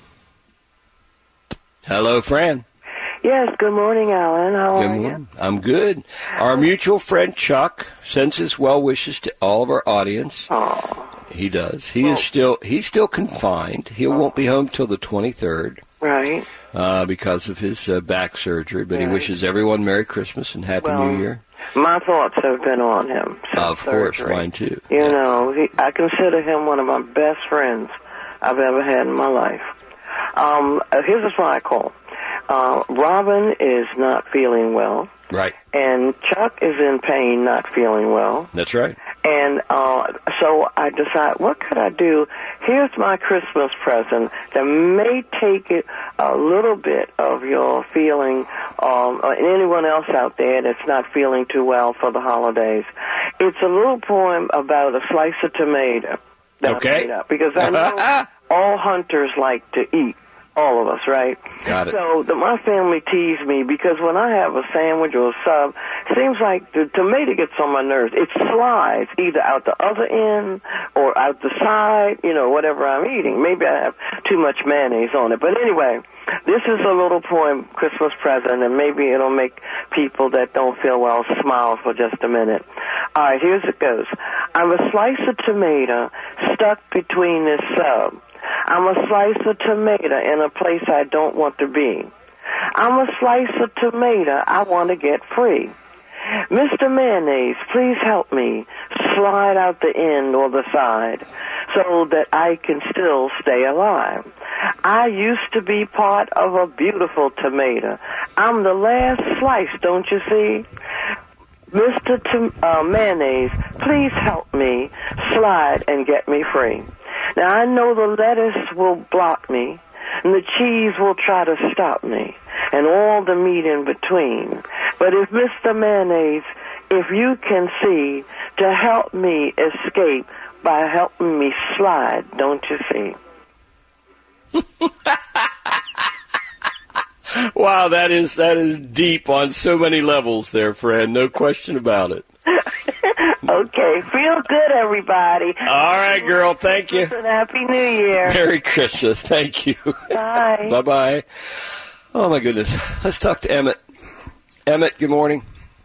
B: Hello, Fran.
L: Yes, good morning, Alan. How
B: Good
L: are you?
B: morning. I'm good. Our mutual friend Chuck sends his well wishes to all of our audience.
L: Oh,
B: He does. He is still he's still confined. He won't be home till the twenty-third
L: right.
B: uh, because of his uh, back surgery. But he
L: Right.
B: wishes everyone Merry Christmas and Happy
L: Well,
B: New Year.
L: My thoughts have been on him since
B: Of course,
L: surgery.
B: mine too.
L: You
B: Yes.
L: know, he, I consider him one of my best friends I've ever had in my life. Um, uh, here's why I call. Uh, Robin is not feeling well,
B: Right.
L: and Chuck is in pain, not feeling well.
B: That's right.
L: And uh, so I decide, what could I do? Here's my Christmas present that may take it a little bit of your feeling, um, or anyone else out there that's not feeling too well for the holidays. It's a little poem about a slice of tomato that
B: Okay.
L: I made up, because I know all hunters like to eat. All of us, right?
B: Got it.
L: So the, my family teased me because when I have a sandwich or a sub, it seems like the tomato gets on my nerves. It slides either out the other end or out the side, you know, whatever I'm eating. Maybe I have too much mayonnaise on it. But anyway, this is a little poem, Christmas present, and maybe it'll make people that don't feel well smile for just a minute. All right, here's it goes. I'm a slice of tomato stuck between this sub. I'm a slice of tomato in a place I don't want to be. I'm a slice of tomato I want to get free. Mister Mayonnaise, please help me slide out the end or the side so that I can still stay alive. I used to be part of a beautiful tomato. I'm the last slice, don't you see? Mister Tom- uh, Mayonnaise, please help me slide and get me free. Now, I know the lettuce will block me, and the cheese will try to stop me, and all the meat in between. But if Mister Mayonnaise, if you can see, to help me escape by helping me slide, don't you see?
B: Wow, that is that is deep on so many levels there, friend. No question about it.
L: Okay, feel good, everybody.
B: All right, girl. Thank you.
L: And Happy New Year.
B: Merry Christmas. Thank you.
L: Bye.
B: Bye-bye. Oh, my goodness. Let's talk to Emmett. Emmett, good morning.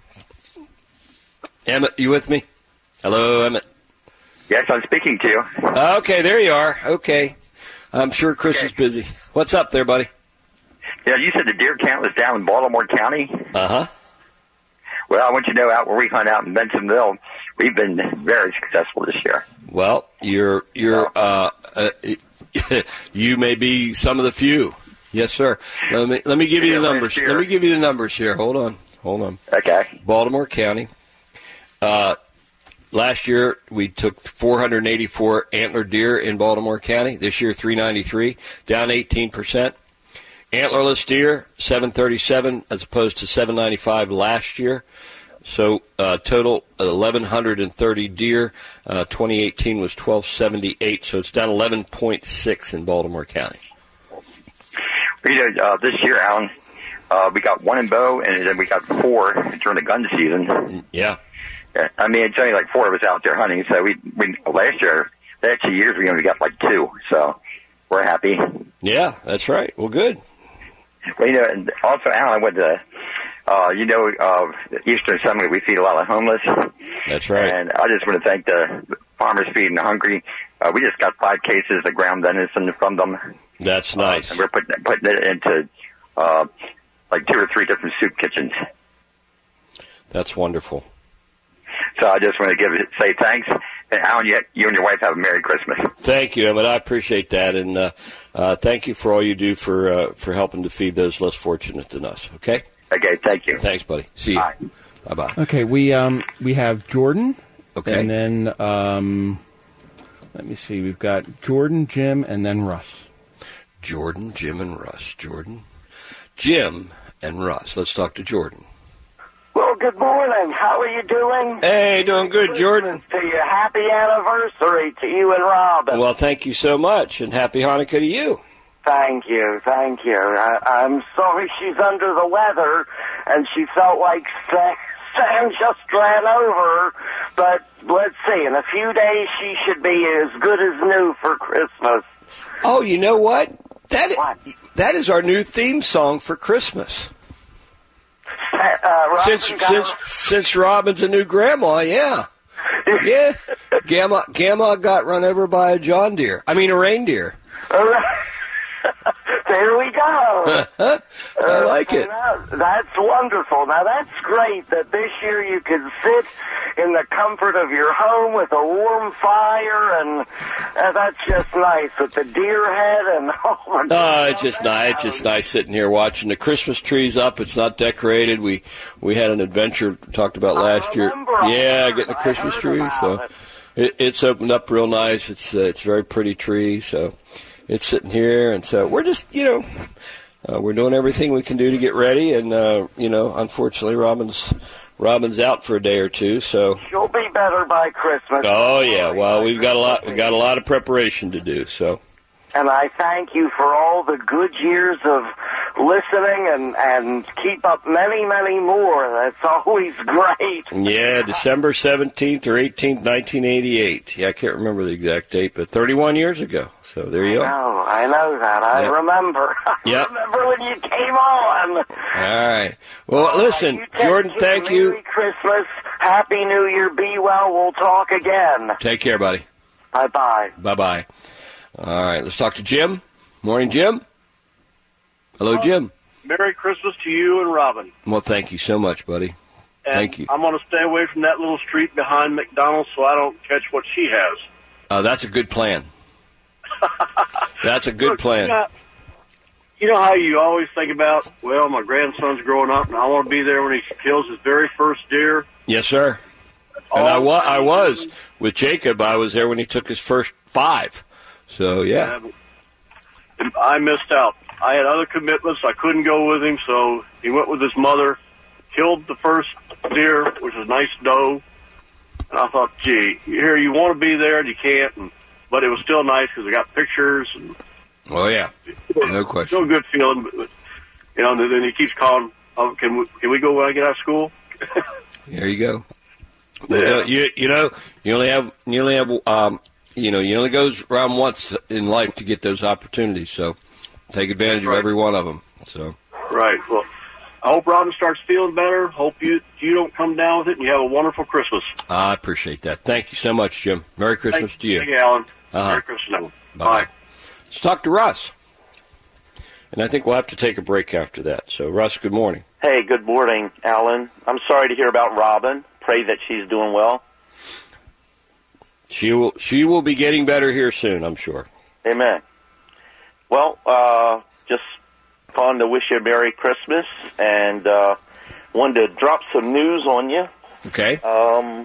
B: Emmett, you with me? Hello, Emmett.
M: Yes, I'm speaking to you.
B: Okay, there you are. Okay. I'm sure Chris okay. is busy. What's up there, buddy?
M: Yeah, you said the deer count was down in Baltimore County?
B: Uh-huh.
M: Well, I want you to know out where we hunt out in Bensonville, we've been very successful this year.
B: Well, you're, you're, uh, uh you may be some of the few. Yes, sir. Let me, let me give you the numbers. Let me give you the numbers here. Hold on. Hold on.
M: Okay.
B: Baltimore County. Uh, last year we took four hundred eighty-four antler deer in Baltimore County. This year, three ninety-three, down eighteen percent. Antlerless deer, seven thirty-seven as opposed to seven ninety-five last year. So, uh, total eleven thirty deer. Uh, twenty eighteen was twelve seventy-eight, so it's down eleven point six in Baltimore County.
M: You know, uh, this year, Alan, uh, we got one in bow, and then we got four during the gun season.
B: Yeah.
M: Yeah. I mean, it's only like four of us out there hunting, so we, we last year, last two years, we only got like two, so we're happy.
B: Yeah, that's right. Well, good.
M: Well, you know, and also, Alan, I went to, uh, you know, uh, Eastern Summit, we feed a lot of homeless.
B: That's right.
M: And I just want to thank the Farmers Feeding the Hungry. Uh, we just got five cases of ground venison from them.
B: That's nice.
M: Uh, and we're putting, putting it into, uh, like two or three different soup kitchens.
B: That's wonderful.
M: So I just want to give say thanks. And Alan, you, you and your wife have a Merry Christmas.
B: Thank you, Emmett. I appreciate that, and uh, uh, thank you for all you do for uh, for helping to feed those less fortunate than us. Okay.
M: Okay. Thank you.
B: Thanks, buddy. See you.
M: Bye.
B: Bye. Bye.
D: Okay. We um we have Jordan.
B: Okay.
D: And then um, let me see. We've got Jordan, Jim, and then Russ.
B: Jordan, Jim, and Russ. Jordan, Jim, and Russ. Let's talk to Jordan.
N: Well, good morning. How are you doing?
B: Hey, doing good, Jordan.
N: To you, happy anniversary to you and Robin.
B: Well, thank you so much, and happy Hanukkah to you.
N: Thank you, thank you. I, I'm sorry she's under the weather, and she felt like Sam just ran over her, but let's see. In a few days, she should be as good as new for Christmas.
B: Oh, you know what? That what? That is our new theme song for Christmas.
N: Uh,
B: since since since Robin's a new grandma, yeah, yeah. Gamma Gamma got run over by a John Deere. I mean a reindeer.
N: There we go.
B: I like it.
N: Now, that's wonderful. Now that's great that this year you can sit in the comfort of your home with a warm fire, and uh, that's just nice with the deer head and oh,
B: oh it's just nice. It's just nice sitting here watching the Christmas trees up. It's not decorated. We we had an adventure talked about last year. Yeah, getting the Christmas tree. So it. It, it's opened up real nice. It's uh, it's a very pretty tree. So. It's sitting here, and so we're just, you know, uh, we're doing everything we can do to get ready, and, uh, you know, unfortunately, Robin's Robin's out for a day or two, so.
N: She'll be better by Christmas.
B: Oh, yeah, well, we've got a lot, we've got a lot of preparation to do, so.
N: And I thank you for all the good years of listening, and, and keep up many, many more. That's always great.
B: Yeah, December seventeenth or eighteenth, nineteen eighty-eight. Yeah, I can't remember the exact date, but thirty-one years ago. So there you
N: go. I know, I know that. I
B: yep.
N: remember. I
B: yep.
N: remember when you came on.
B: All right. Well, uh, listen,
N: you
B: Jordan, thank
N: Merry
B: you.
N: Merry Christmas. Happy New Year. Be well. We'll talk again.
B: Take care, buddy.
N: Bye-bye.
B: Bye-bye. All right, let's talk to Jim. Morning, Jim. Hello, Jim.
O: Merry Christmas to you and Robin.
B: Well, thank you so much, buddy.
O: And
B: thank you.
O: I'm going to stay away from that little street behind McDonald's so I don't catch what she has.
B: Uh, that's a good plan. That's a good
O: Look,
B: plan.
O: You know, you know how you always think about, well, my grandson's growing up, and I want to be there when he kills his very first deer?
B: Yes, sir. And I, wa- I was. With Jacob, I was there when he took his first five. So, yeah.
O: yeah. I missed out. I had other commitments. I couldn't go with him, so he went with his mother, killed the first deer, which was a nice doe. And I thought, gee, here you want to be there and you can't. And, but it was still nice because I got pictures. And
B: oh, yeah. No question.
O: Still a good feeling. But, You know, and then he keeps calling, oh, can we, can we go when I get out of school?
B: There you go. Well, you you know you only have you only have um you know you only goes around once in life to get those opportunities. So take advantage
O: Right.
B: of every one of them. So
O: Right. Well, I hope Robin starts feeling better. Hope you you don't come down with it, and you have a wonderful Christmas.
B: I appreciate that. Thank you so much, Jim. Merry Christmas
O: Thank,
B: to you.
O: Thank you, Alan.
B: Uh-huh.
O: Merry Christmas, Alan.
B: Bye. Let's talk to Russ. And I think we'll have to take a break after that. So, Russ, good morning.
P: Hey, good morning, Alan. I'm sorry to hear about Robin. Pray that she's doing well.
B: She will she will be getting better here soon, I'm sure.
P: Amen. Well, uh, just calling to wish you a Merry Christmas and uh, wanted to drop some news on you.
B: Okay.
P: Um,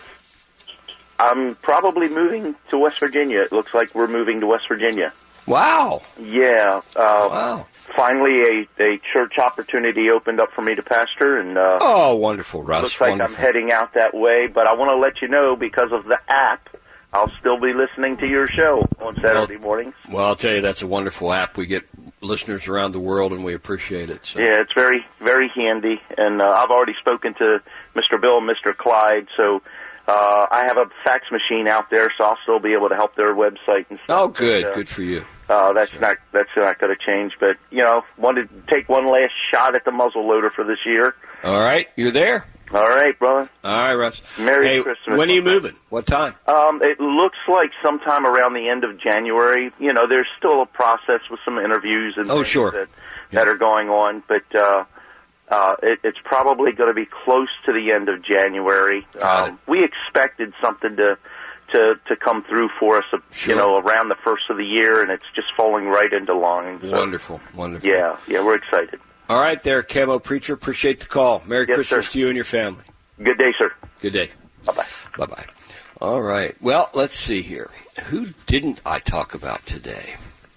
P: I'm probably moving to West Virginia. It looks like we're moving to West Virginia.
B: Wow.
P: Yeah. Uh,
B: wow.
P: Finally, a, a church opportunity opened up for me to pastor, and uh,
B: Oh, wonderful, Russ.
P: looks like
B: wonderful.
P: I'm heading out that way. But I want to let you know, because of the app, I'll still be listening to your show on Saturday mornings.
B: Well, I'll tell you, that's a wonderful app. We get listeners around the world, and we appreciate it. So.
P: Yeah, it's very, very handy. And uh, I've already spoken to Mister Bill and Mister Clyde, so uh, I have a fax machine out there, so I'll still be able to help their website and stuff.
B: Oh, good.
P: But, uh,
B: good for you.
P: Uh, that's not that's not going to change. But, you know, wanted to take one last shot at the muzzle loader for this year.
B: All right. You're there.
P: All right, brother.
B: All right, Russ.
P: Merry
B: hey,
P: Christmas.
B: when are you moving? What time?
P: Um, it looks like sometime around the end of January. You know, there's still a process with some interviews and
B: Oh,
P: things
B: sure.
P: that, that are going on, but uh, uh, it, it's probably going to be close to the end of January.
B: Got
P: Um, we expected something to to to come through for us, uh,
B: Sure.
P: you know, around the first of the year, and it's just falling right into line. So,
B: Wonderful. Wonderful.
P: yeah, yeah, we're excited.
B: All right there, Camo Preacher. Appreciate the call. Merry
P: Yes,
B: Christmas
P: sir.
B: to you and your family.
P: Good day, sir.
B: Good day.
P: Bye-bye.
B: Bye-bye. All right. Well, let's see here. Who didn't I talk about today?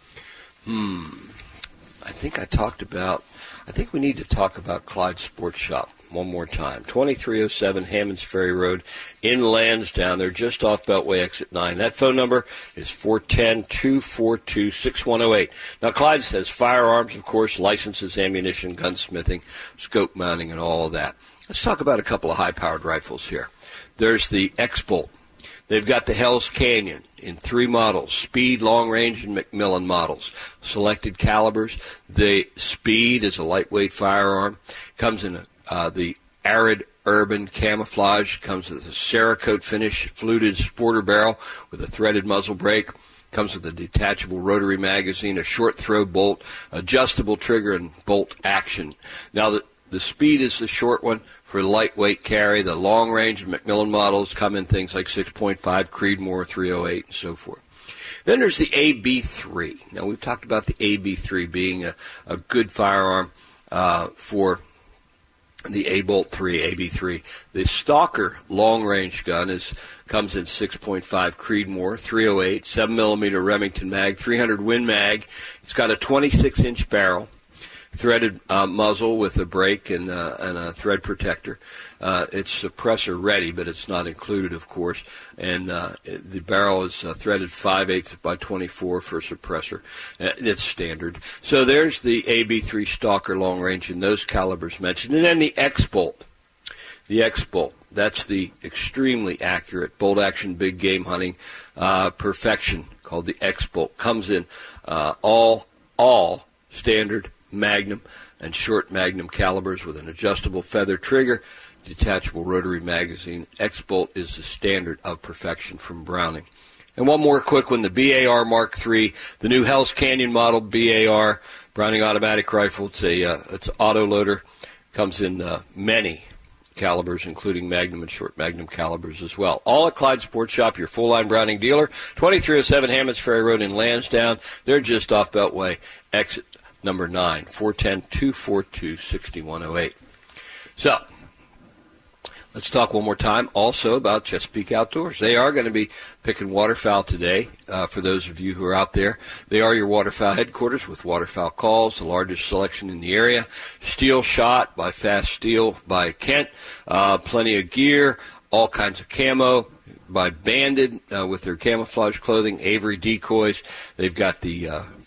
B: Hmm. I think I talked about, I think we need to talk about Clyde Sports Shop one more time. twenty-three oh seven Hammonds Ferry Road in Lansdowne. They're just off Beltway Exit nine. That phone number is four one zero, two four two, six one zero eight. Now, Clyde says firearms, of course, licenses, ammunition, gunsmithing, scope mounting, and all of that. Let's talk about a couple of high-powered rifles here. There's the X-Bolt. They've got the Hell's Canyon in three models, Speed, Long Range, and McMillan models. Selected calibers. The Speed is a lightweight firearm. Comes in a, uh, the Arid Urban Camouflage. Comes with a Cerakote finish, fluted sporter barrel with a threaded muzzle brake. Comes with a detachable rotary magazine, a short throw bolt, adjustable trigger, and bolt action. Now, the The Speed is the short one for lightweight carry. The Long Range and McMillan models come in things like six point five, Creedmoor three oh eight, and so forth. Then there's the A B three. Now, we've talked about the A B three being a, a good firearm uh, for the A-Bolt three, A B three. The Stalker long-range gun is comes in six point five Creedmoor, three oh eight, seven millimeter Remington mag, three hundred Win mag. It's got a twenty-six inch barrel, threaded uh, muzzle with a brake and, uh, and a thread protector. Uh, it's suppressor ready, but it's not included, of course. And uh, it, the barrel is uh, threaded five eighths by twenty-four for suppressor. Uh, it's standard. So there's the A B three Stalker long range in those calibers mentioned. And then the X-Bolt. The X-Bolt. That's the extremely accurate bolt action big game hunting uh, perfection called the X-Bolt. Comes in uh, all all standard Magnum and short Magnum calibers with an adjustable feather trigger, detachable rotary magazine. X-Bolt is the standard of perfection from Browning. And one more quick one, the B A R Mark three, the new Hell's Canyon model B A R Browning automatic rifle. It's a uh, it's an auto loader. Comes in uh, many calibers, including Magnum and short Magnum calibers as well. All at Clyde Sports Shop, your full-line Browning dealer, twenty-three oh seven Hammonds Ferry Road in Lansdowne. They're just off Beltway exit number nine, four one zero, two four two, six one zero eight. So, let's talk one more time also about Chesapeake Outdoors. They are going to be picking waterfowl today, uh, for those of you who are out there. They are your waterfowl headquarters with waterfowl calls, the largest selection in the area. Steel Shot by Fast Steel by Kent, uh, plenty of gear, all kinds of camo by Banded uh, with their camouflage clothing, Avery decoys. They've got the uh,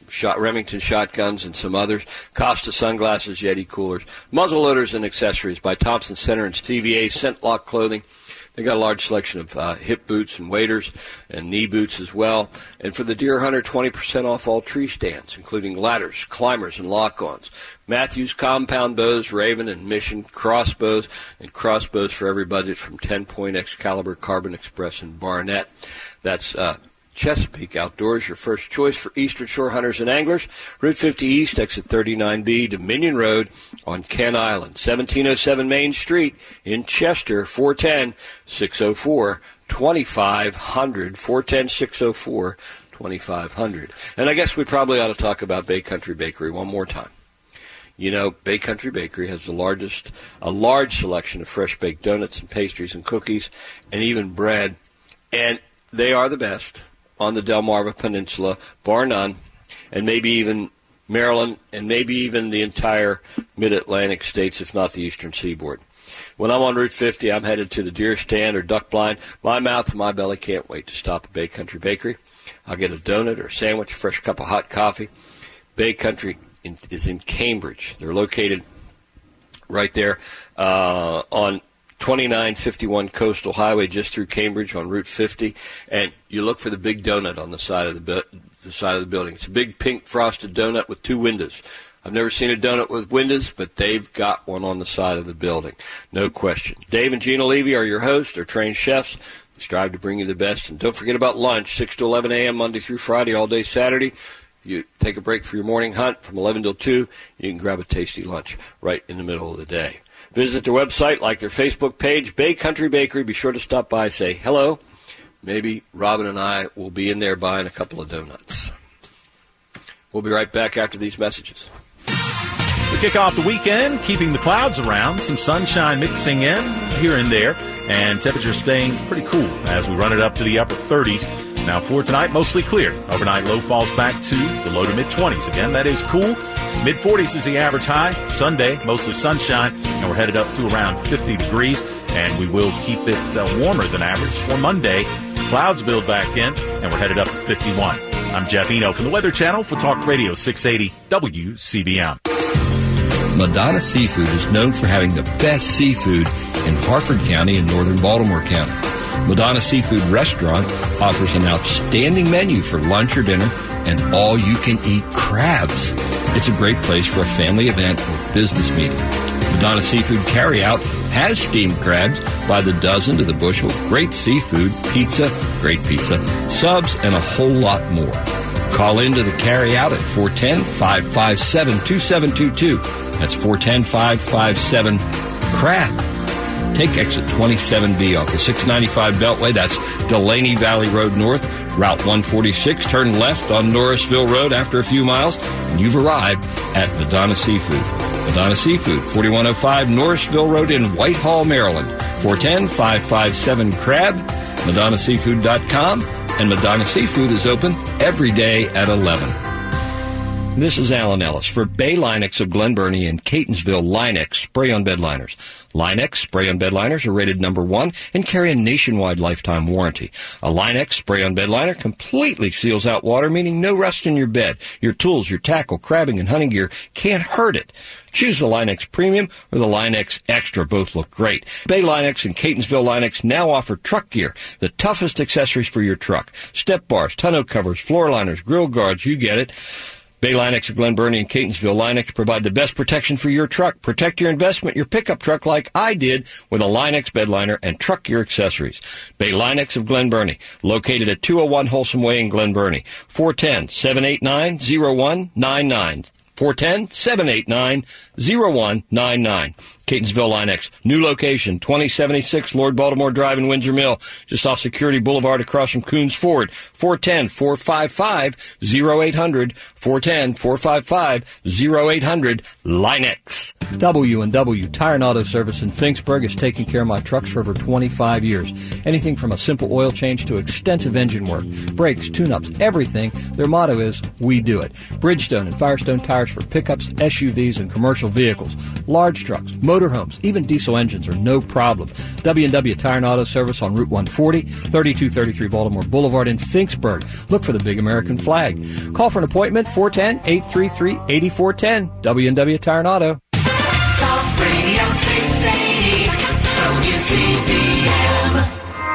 B: shot, Remington shotguns and some others. Costa sunglasses, Yeti coolers, muzzle loaders and accessories by Thompson Center and Stevie A Scent Lock Clothing. They got a large selection of uh, hip boots and waders and knee boots as well. And for the deer hunter, twenty percent off all tree stands, including ladders, climbers, and lock-ons. Matthews compound bows, Raven and Mission crossbows, and crossbows for every budget from ten point Excalibur, Carbon Express, and Barnett. That's uh, Chesapeake Outdoors, your first choice for Eastern Shore hunters and anglers. Route fifty East, exit thirty-nine B, Dominion Road on Kent Island. seventeen oh seven Main Street in Chester, four one zero, six oh four, two five zero zero, four one zero, six oh four, two five zero zero. And I guess we probably ought to talk about Bay Country Bakery one more time. You know, Bay Country Bakery has the largest, a large selection of fresh baked donuts and pastries and cookies and even bread. And they are the best on the Delmarva Peninsula, bar none, and maybe even Maryland, and maybe even the entire mid-Atlantic states, if not the eastern seaboard. When I'm on Route fifty, I'm headed to the deer stand or duck blind. My mouth and my belly can't wait to stop at Bay Country Bakery. I'll get a donut or a sandwich, a fresh cup of hot coffee. Bay Country in, is in Cambridge. They're located right there uh, on twenty-nine fifty-one Coastal Highway, just through Cambridge on Route fifty, and you look for the big donut on the side of the, bu- the side of the building. It's a big pink frosted donut with two windows. I've never seen a donut with windows, but they've got one on the side of the building. No question. Dave and Gina Levy are your hosts. They're trained chefs. They strive to bring you the best. And don't forget about lunch, six to eleven a.m. Monday through Friday, all day Saturday. You take a break for your morning hunt from eleven till two. You can grab a tasty lunch right in the middle of the day. Visit their website, like their Facebook page, Bay Country Bakery. Be sure to stop by, say hello. Maybe Robin and I will be in there buying a couple of donuts. We'll be right back after these messages.
Q: We kick off the weekend, keeping the clouds around, some sunshine mixing in here and there, and temperatures staying pretty cool as we run it up to the upper thirties. Now for tonight, mostly clear. Overnight low falls back to the low to mid-twenties. Again, that is cool. mid-forties is the average high. Sunday, mostly sunshine, and we're headed up to around fifty degrees, and we will keep it uh, warmer than average for Monday. Clouds build back in, and we're headed up to fifty-one. I'm Jeff Eno from the Weather Channel for Talk Radio six eighty W C B M.
G: Madonna Seafood is known for having the best seafood in Harford County and northern Baltimore County. Madonna Seafood Restaurant offers an outstanding menu for lunch or dinner and all-you-can-eat crabs. It's a great place for a family event or business meeting. Madonna Seafood Carryout has steamed crabs by the dozen to the bushel, great seafood, pizza, great pizza, subs, and a whole lot more. Call into the Carryout at four one zero, five five seven, two seven two two. That's four one zero, five five seven, crab. Take exit twenty-seven B off the six ninety-five Beltway. That's Delaney Valley Road North, Route one forty-six. Turn left on Norrisville Road after a few miles, and you've arrived at Madonna Seafood. Madonna Seafood, forty-one oh five Norrisville Road in Whitehall, Maryland. four one zero, five five seven, crab. Madonna Seafood dot com. And Madonna Seafood is open every day at eleven. This is Alan Ellis for Bay Linex of Glen Burnie and Catonsville Linex spray-on bed liners. Linex spray-on bed liners are rated number one and carry a nationwide lifetime warranty. A Linex spray-on bed liner completely seals out water, meaning no rust in your bed. Your tools, your tackle, crabbing, and hunting gear can't hurt it. Choose the Linex Premium or the Linex Extra. Both look great. Bay Linex and Catonsville Linex now offer truck gear, the toughest accessories for your truck. Step bars, tonneau covers, floor liners, grill guards, you get it. Bay Linex of Glen Burnie and Catonsville Linex provide the best protection for your truck. Protect your investment, your pickup truck like I did with a Linex bed liner and truck gear accessories. Bay Linex of Glen Burnie, located at two oh one Wholesome Way in Glen Burnie. four one zero, seven eight nine, oh one nine nine. four one zero, seven eight nine, oh one nine nine. Catonsville Linex, new location, twenty seventy-six Lord Baltimore Drive in Windsor Mill, just off Security Boulevard across from Coons Ford. four one zero, four five five, oh eight hundred, four one zero, four five five, oh eight hundred, Linex.
R: W and W Tire and Auto Service in Finksburg has taken care of my trucks for over twenty-five years. Anything from a simple oil change to extensive engine work, brakes, tune-ups, everything. Their motto is, we do it. Bridgestone and Firestone tires for pickups, S U Vs, and commercial vehicles, large trucks, motor motorhomes, even diesel engines are no problem. W and W Tire and Auto Service on Route one forty, thirty-two thirty-three Baltimore Boulevard in Finksburg. Look for the big American flag. Call for an appointment, four one zero, eight three three, eight four one zero. W and W Tire and Auto.
H: Talk Radio six eighty, W C B M.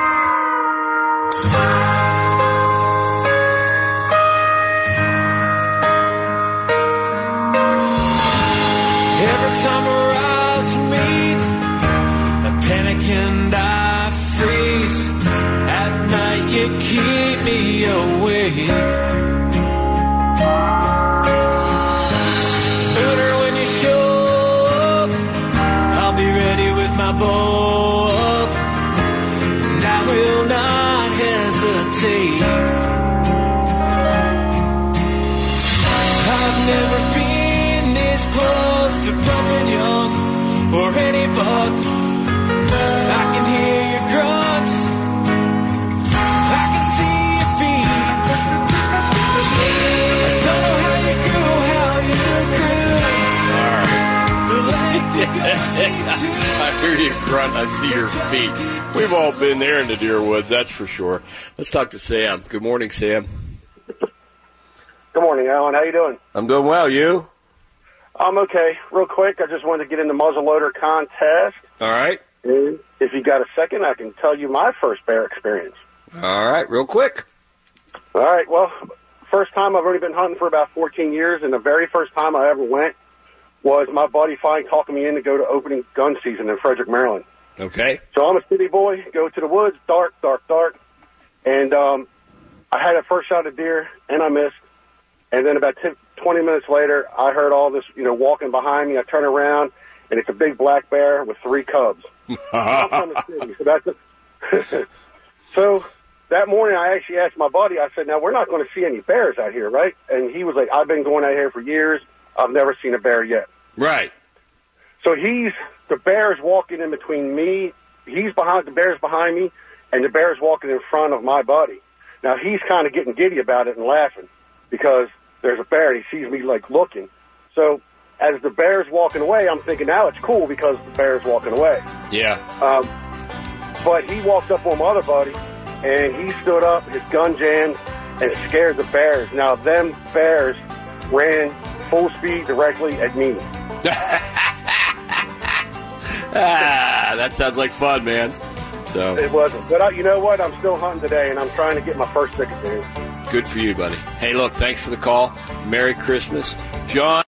S: Every time our eyes meet, I panic and I freeze. At night you keep me awake. Sooner when you show up, I'll be ready with my bow up, and I will not hesitate. I've never been this close to pumping young or any buck. I can hear your grunts, I can see your feet. I don't know how you grew, how you grew.
B: I hear you grunt, I see your feet. We've all been there in the deer woods, that's for sure. Let's talk to Sam. Good morning, Sam.
T: Good morning, Alan. How you doing?
B: I'm doing well. You?
T: I'm okay. Real quick, I just wanted to get in the muzzleloader contest.
B: All right.
T: And if you got a second, I can tell you my first bear experience.
B: All right, real quick.
T: All right. Well, first time I've already been hunting for about fourteen years, and the very first time I ever went was my buddy finally talking me in to go to opening gun season in Frederick, Maryland.
B: Okay.
T: So I'm a city boy, go to the woods, dark, dark, dark, and um, I had a first shot at deer, and I missed. And then about twenty minutes later, I heard all this, you know, walking behind me. I turn around, and it's a big black bear with three cubs. I'm from the city, so that's a so that morning, I actually asked my buddy, I said, now, we're not going to see any bears out here, right? And he was like, I've been going out here for years. I've never seen a bear yet.
B: Right.
T: So he's, the bear's walking in between me. He's behind, the bear's behind me, and the bear's walking in front of my buddy. Now, he's kind of getting giddy about it and laughing because there's a bear, and he sees me, like, looking. So as the bear's walking away, I'm thinking, now it's cool because the bear's walking away.
B: Yeah.
T: Um, but he walked up on my other buddy, and he stood up, his gun jammed, and it scared the bears. Now, them bears ran full speed directly at me.
B: Ah, that sounds like fun, man. So
T: it wasn't. But I, you know what? I'm still hunting today, and I'm trying to get my first six deer.
B: Good for you, buddy. Hey, look, thanks for the call. Merry Christmas. John.